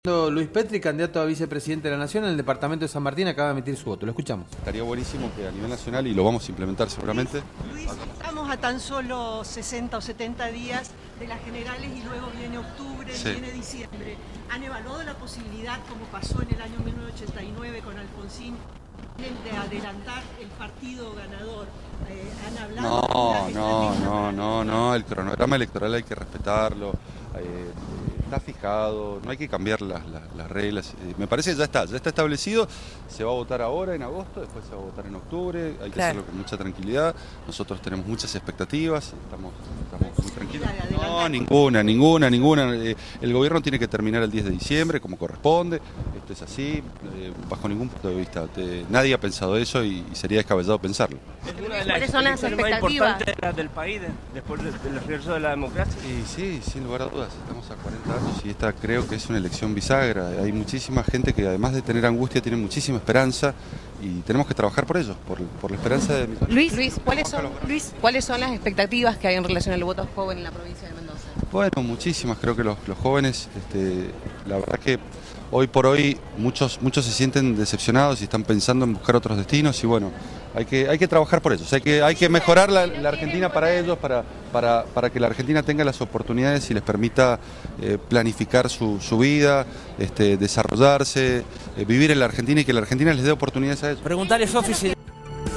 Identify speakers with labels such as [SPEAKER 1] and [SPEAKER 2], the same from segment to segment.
[SPEAKER 1] Luis Petri, candidato a vicepresidente de la Nación en el departamento de San Martín, acaba de emitir su voto. Lo escuchamos.
[SPEAKER 2] Estaría buenísimo que a nivel nacional, y lo vamos a implementar seguramente.
[SPEAKER 3] Luis, estamos a tan solo 60 o 70 días de las generales y luego viene octubre,
[SPEAKER 2] Sí.
[SPEAKER 3] Viene diciembre. ¿Han evaluado la posibilidad, como pasó en el año 1989 con Alfonsín, de adelantar el partido ganador? ¿Han hablado?
[SPEAKER 2] No, el cronograma electoral hay que respetarlo. Está fijado, no hay que cambiar las reglas. Me parece que ya está establecido. Se va a votar ahora en agosto, después se va a votar en octubre. Hay que hacerlo con mucha tranquilidad. Nosotros tenemos muchas expectativas, estamos muy tranquilos. No, ninguna. El gobierno tiene que terminar el 10 de diciembre como corresponde. Esto es así, bajo ningún punto de vista. Nadie ha pensado eso y sería descabellado pensarlo.
[SPEAKER 4] ¿Cuáles son las expectativas
[SPEAKER 5] del país después del regreso de la democracia?
[SPEAKER 2] Y sí, sin lugar a dudas, estamos a 40 años y esta creo que es una elección bisagra. Hay muchísima gente que además de tener angustia tiene muchísima esperanza y tenemos que trabajar por ello, por la esperanza de mi país.
[SPEAKER 4] Luis, ¿cuáles son las expectativas que hay en relación al voto joven en la provincia de Mendoza?
[SPEAKER 2] Bueno, muchísimas. Creo que los jóvenes, la verdad que hoy por hoy muchos se sienten decepcionados y están pensando en buscar otros destinos y bueno, hay que trabajar por eso. O sea, hay que mejorar la Argentina para ellos, para que la Argentina tenga las oportunidades y les permita planificar su vida, desarrollarse, vivir en la Argentina y que la Argentina les dé oportunidades a ellos.
[SPEAKER 5] Preguntarle, Sofi, si...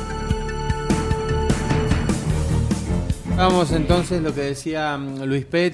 [SPEAKER 1] Vamos entonces lo que decía Luis Petri.